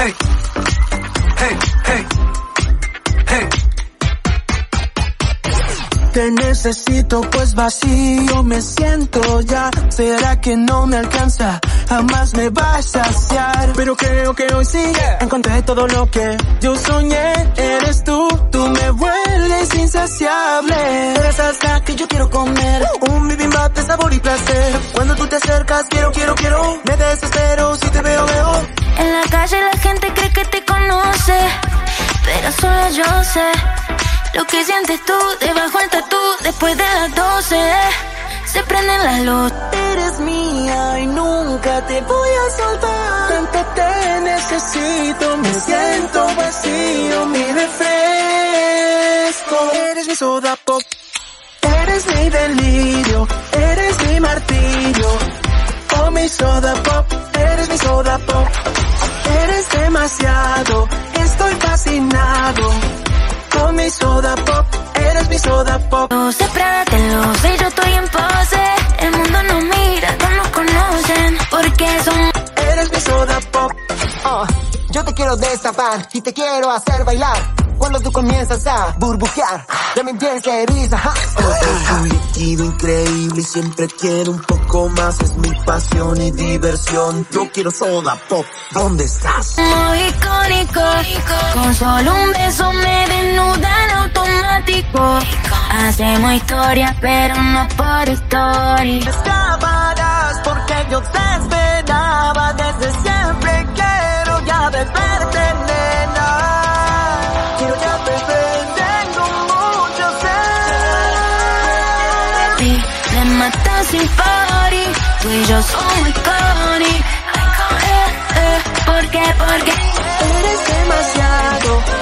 Hey, hey, hey, hey. Te necesito pues vacío me siento ya. ¿Será que no me alcanza? Jamás me va a saciar. Pero creo que hoy sí encontré todo lo que yo soñé. Eres tú me vuelves insaciable. Eres hasta que yo quiero comer. Un bibimbap de sabor y placer. Cuando tú te acercas quiero. Me desespero si te veo. En la calle la gente cree que te conoce, pero solo yo sé lo que sientes tú debajo del tatú. Después de las 12 se prenden las luces. Eres mía y nunca te voy a soltar. Tanto te necesito, me siento vacío, mi refresco. Eres mi soda pop, eres mi delirio, eres mi martirio. Oh, mi soda pop, eres mi soda pop. Eres demasiado, estoy fascinado. Con mi soda pop, eres mi soda pop. Lo sé, lo sé, yo estoy en pose. El mundo nos mira, no nos conocen, porque son... Eres mi soda pop. Yo te quiero destapar y te quiero hacer bailar. Cuando tú comienzas a burbujear, ya me entiendes que eres, Un líquido increíble y siempre quiero un poco más. Es mi pasión y diversión. Yo quiero soda pop. ¿Dónde estás? Muy icónico, con solo un beso me desnuda en automático. Hacemos historia, pero no por story. Escaparás porque yo te esperaba. Desde siempre quiero ya beberte, nena. Quiero ya beber, tengo mucho sed. Sí, me matan sin party, tú y yo somos icónicos. ¿Por qué? Eres demasiado,